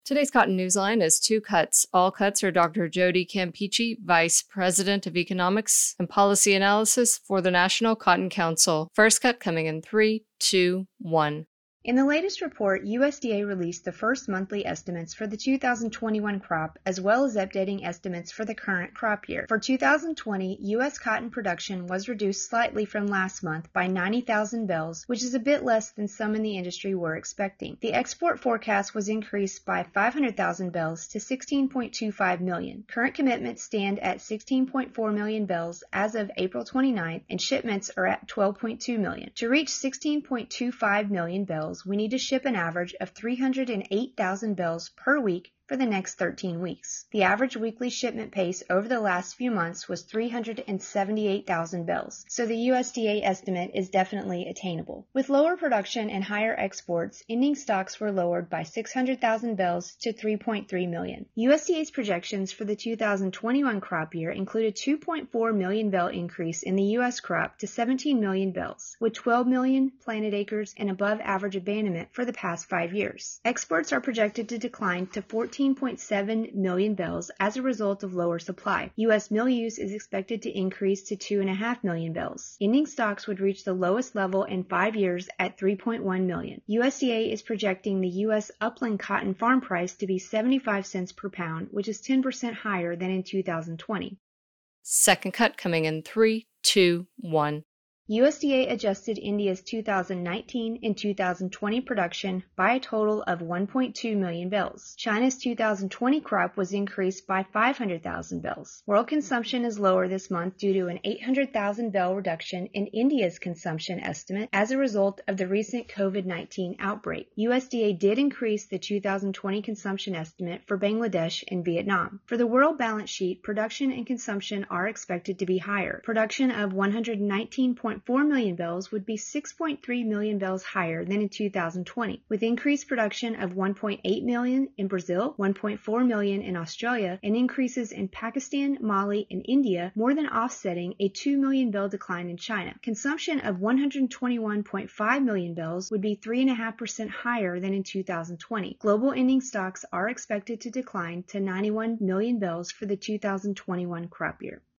Today's Cotton Newsline is two cuts. All cuts are Dr. Jody Campeachy, Vice President of Economics and Policy Analysis for the National Cotton Council. First cut coming in 3, 2, 1. In the latest report, USDA released the first monthly estimates for the 2021 crop, as well as updating estimates for the current crop year. For 2020, U.S. cotton production was reduced slightly from last month by 90,000 bales, which is a bit less than some in the industry were expecting. The export forecast was increased by 500,000 bales to 16.25 million. Current commitments stand at 16.4 million bales as of April 29th, and shipments are at 12.2 million. To reach 16.25 million bales, we need to ship an average of 308,000 bales per week for the next 13 weeks. The average weekly shipment pace over the last few months was 378,000 bales, so the USDA estimate is definitely attainable. With lower production and higher exports, ending stocks were lowered by 600,000 bales to 3.3 million. USDA's projections for the 2021 crop year include a 2.4 million bale increase in the U.S. crop to 17 million bales, with 12 million planted acres and above average abandonment for the past 5 years. Exports are projected to decline to 14.7 million bales as a result of lower supply. U.S. mill use is expected to increase to 2.5 million bales. Ending stocks would reach the lowest level in 5 years at 3.1 million. USDA is projecting the U.S. upland cotton farm price to be 75 cents per pound, which is 10% higher than in 2020. Second cut coming in 3, 2, 1. USDA adjusted India's 2019 and 2020 production by a total of 1.2 million bales. China's 2020 crop was increased by 500,000 bales. World consumption is lower this month due to an 800,000 bale reduction in India's consumption estimate as a result of the recent COVID-19 outbreak. USDA did increase the 2020 consumption estimate for Bangladesh and Vietnam. For the world balance sheet, production and consumption are expected to be higher. Production of 119.4 million bales would be 6.3 million bales higher than in 2020, with increased production of 1.8 million in Brazil, 1.4 million in Australia, and increases in Pakistan, Mali, and India more than offsetting a 2 million bale decline in China. Consumption of 121.5 million bales would be 3.5% higher than in 2020. Global ending stocks are expected to decline to 91 million bales for the 2021 crop year.